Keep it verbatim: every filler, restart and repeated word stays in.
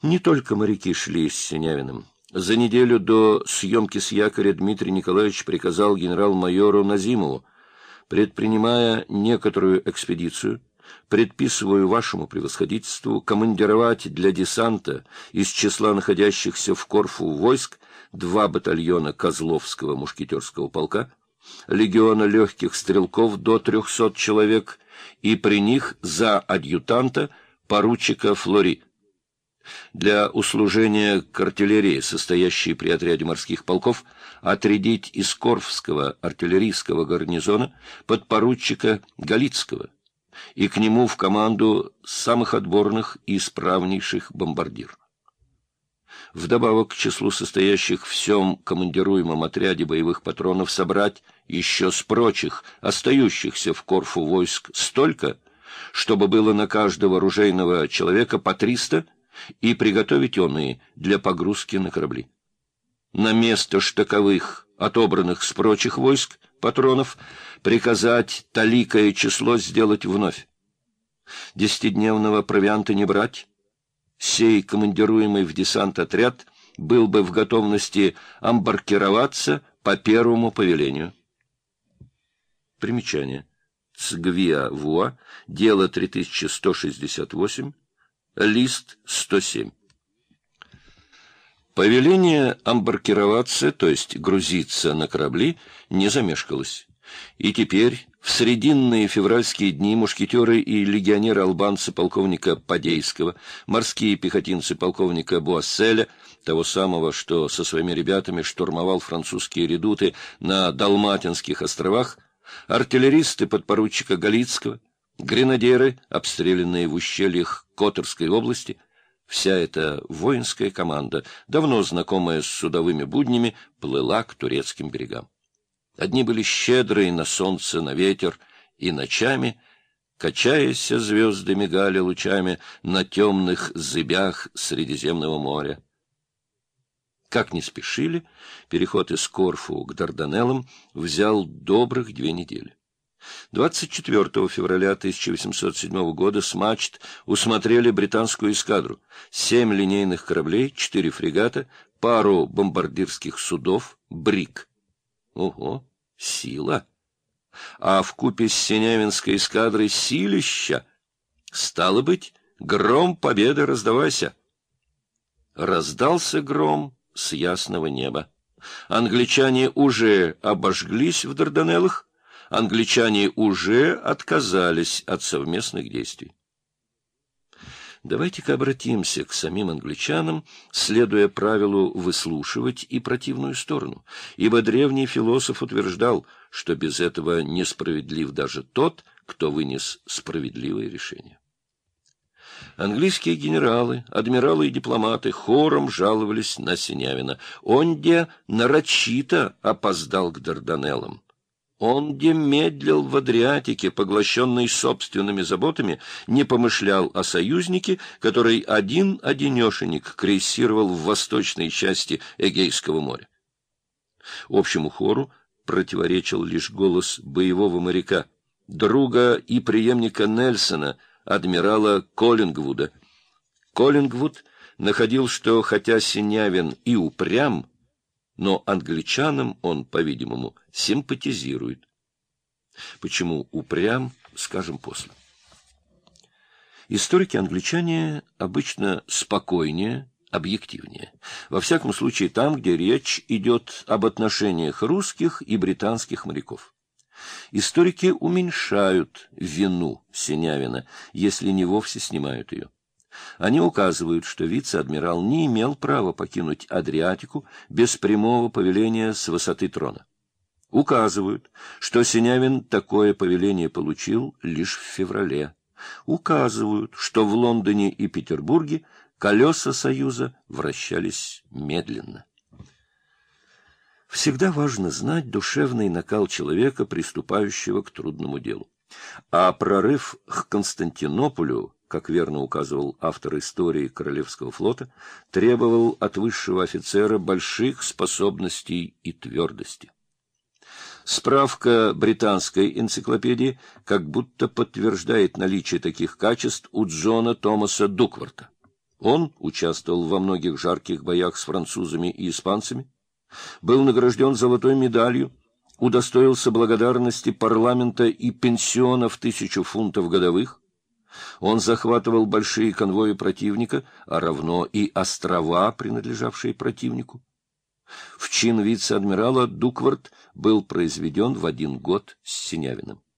Не только моряки шли с Синявиным. За неделю до съемки с якоря Дмитрий Николаевич приказал генерал-майору Назимову: предпринимая некоторую экспедицию, предписываю вашему превосходительству командировать для десанта из числа находящихся в Корфу войск два батальона Козловского мушкетерского полка, легиона легких стрелков до трехсот человек и при них за адъютанта поручика Флори. Для услужения к артиллерии, состоящей при отряде морских полков, отрядить из Корфского артиллерийского гарнизона подпоручика Галицкого и к нему в команду самых отборных и исправнейших бомбардир. Вдобавок к числу состоящих в всем командируемом отряде боевых патронов собрать еще с прочих, остающихся в Корфу войск, столько, чтобы было на каждого оружейного человека по триста, и приготовить оные для погрузки на корабли. На место штаковых, отобранных с прочих войск, патронов, приказать таликое число сделать вновь. Десятидневного провианта не брать. Сей командируемый в десант отряд был бы в готовности амбаркироваться по первому повелению. Примечание. Цгвиа Вуа, дело три тысячи сто шестьдесят восемь, лист сто семь. Повеление амбаркироваться, то есть грузиться на корабли, не замешкалось. И теперь, в срединные февральские дни, мушкетеры и легионеры-албанцы полковника Падейского, морские пехотинцы полковника Буасселя, того самого, что со своими ребятами штурмовал французские редуты на Далматинских островах, артиллеристы подпоручика Галицкого, гренадеры, обстрелянные в ущельях Которской области, вся эта воинская команда, давно знакомая с судовыми буднями, плыла к турецким берегам. Одни были щедрые на солнце, на ветер, и ночами, качаясь, звезды мигали лучами на темных зыбях Средиземного моря. Как ни спешили, переход из Корфу к Дарданеллам взял добрых две недели. двадцать четвёртого февраля тысяча восемьсот седьмого года с мачт усмотрели британскую эскадру, семь линейных кораблей, четыре фрегата, пару бомбардирских судов, бриг. Ого, сила! А вкупе с Синявинской эскадрой силища! Стало быть, гром победы раздавайся! Раздался гром с ясного неба. Англичане уже обожглись в Дарданеллах, англичане уже отказались от совместных действий. Давайте-ка обратимся к самим англичанам, следуя правилу выслушивать и противную сторону, ибо древний философ утверждал, что без этого несправедлив даже тот, кто вынес справедливое решение. Английские генералы, адмиралы и дипломаты хором жаловались на Синявина. Он-де нарочито опоздал к Дарданеллам. Он-де медлил в Адриатике, поглощенный собственными заботами, не помышлял о союзнике, который один-одинешенек крейсировал в восточной части Эгейского моря. Общему хору противоречил лишь голос боевого моряка, друга и преемника Нельсона, адмирала Коллингвуда. Коллингвуд находил, что хотя Синявин и упрям, но англичанам он, по-видимому, симпатизирует. Почему упрям, скажем после. Историки-англичане обычно спокойнее, объективнее. Во всяком случае там, где речь идет об отношениях русских и британских моряков. Историки уменьшают вину Синявина, если не вовсе снимают ее. Они указывают, что вице-адмирал не имел права покинуть Адриатику без прямого повеления с высоты трона. Указывают, что Синявин такое повеление получил лишь в феврале. Указывают, что в Лондоне и Петербурге колеса Союза вращались медленно. Всегда важно знать душевный накал человека, приступающего к трудному делу. А прорыв к Константинополю, как верно указывал автор истории Королевского флота, требовал от высшего офицера больших способностей и твердости. Справка британской энциклопедии как будто подтверждает наличие таких качеств у Джона Томаса Дукворта. Он участвовал во многих жарких боях с французами и испанцами, был награжден золотой медалью, удостоился благодарности парламента и пенсиона в тысячу фунтов годовых. Он захватывал большие конвои противника, а равно и острова, принадлежавшие противнику. В чин вице-адмирала Дуквард был произведен в один год с Синявиным.